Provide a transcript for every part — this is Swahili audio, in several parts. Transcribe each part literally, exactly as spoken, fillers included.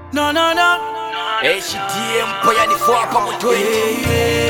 No, no, no. H D M poya ni for hapa mutweni.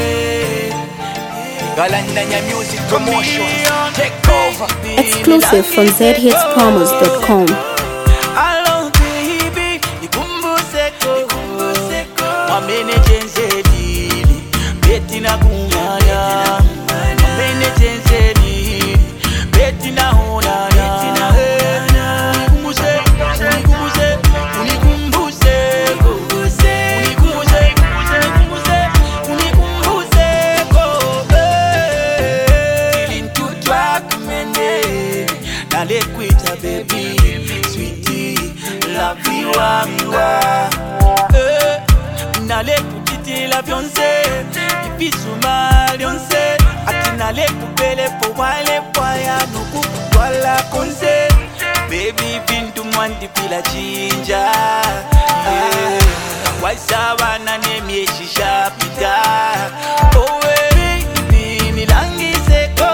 Galandanya Music Promotions. Take over. Exclusive from z hits promos dot com. Hello baby, nikumbuse ko. Mwamene jenze dili, beti na kumaya. Mwamene jenze dili, beti na honaya. Unikumbuse, unikumbuse, unikumbuse ko. Unikumbuse, unikumbuse, unikumbuse ko. Feeling too drunk, mende. Nale kuita baby, sweetie, love you wanga. Eh, nale kutiti la fiancé, ipisuma lionse. Ati nale kupele po wale poya nuku wala konse. Baby vindu mwandi pila chinja. Eh, waisaba na nemi eshisha pita. Oh baby, nilangise ko.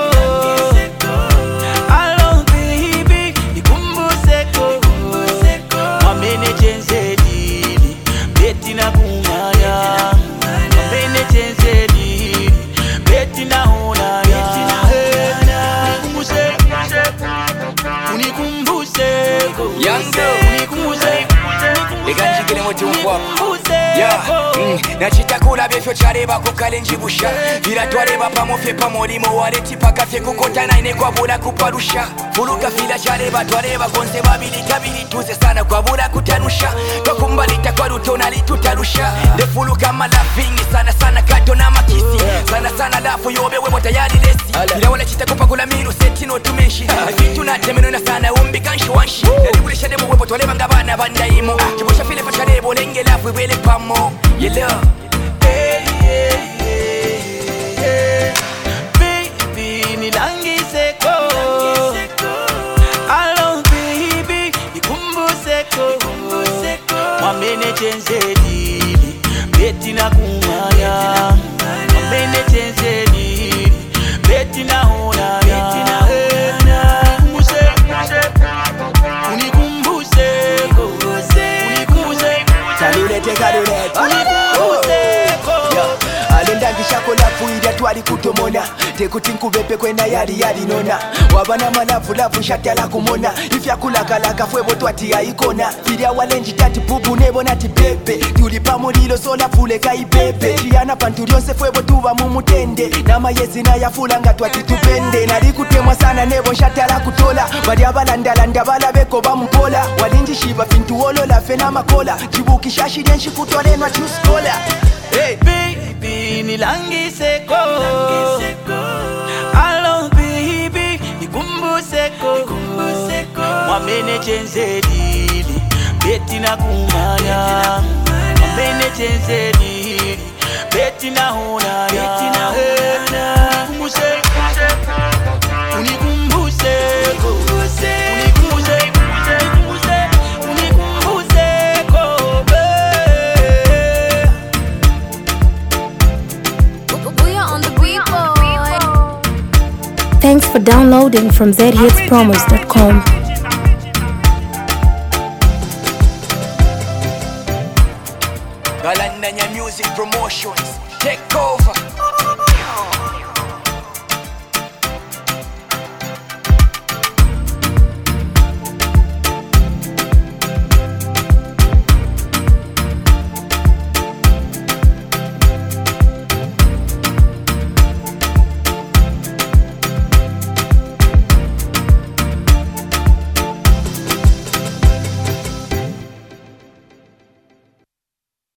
Nachitakula byefyo chareba kukale njibusha Vira twareba pamofe pamolimo waleti pakafye kukotana ine kwa bula kuparusha Fuluka fila chareba twareba gonze babili kabili tuze sana kwa bula kutanusha Tokumbalita kwa rutona litutarusha Defuluka malafingi sana sana kato na makisi Sana sana lafu yobe webo tayari lesi Ila wale chitakupa kula miru setino tumenshi Vitu na temeno na sana umbi kanshi wanshi Naligulisha demo webo twareba ngabana bandaimo Kibusha file facharebo lenge lafu wele pamo Yellow. Hey, hey, hey, hey. Baby, nilangise ko. Hello baby, nikumbuse ko. Mwamene jenze dili, beti na kumaya. Mwamene jenze dili, beti na honaya. Unikumbuse, unikumbuse ko. Unikumbuse, kalulete kalulete alendangisha lafu ila twali kutomona tekuti nkubepe kwena yali yali nona wabana malafu lafu shatala kumona ifyakulakalaka fwebo twati yaikona filia walenji tati bubu nebona ti pepe tulipa mulilo sola fule kai pepe chiana panturyonse fwebo tuva mumutende nama yezi na yafula nga twati tupende nalikutemwa sana nebo shatala kutola bali abalandalanda balabeko bamupola walinji shiba fintu olola fena makola jibukisha shidenshi kutolenwa chuskola. Hey baby, nilangise ko. Hello baby, nikumbuse ko. Mwamene jenze dili, beti na kumaya. Mwamene jenze dili, beti na honaya. Unikumbuse, unikumbuse ko. Unikumbuse, unikumbuse, unikumbuse ko. Thanks for downloading from z hits promos dot com. Galandanya Music Promotions. Take over.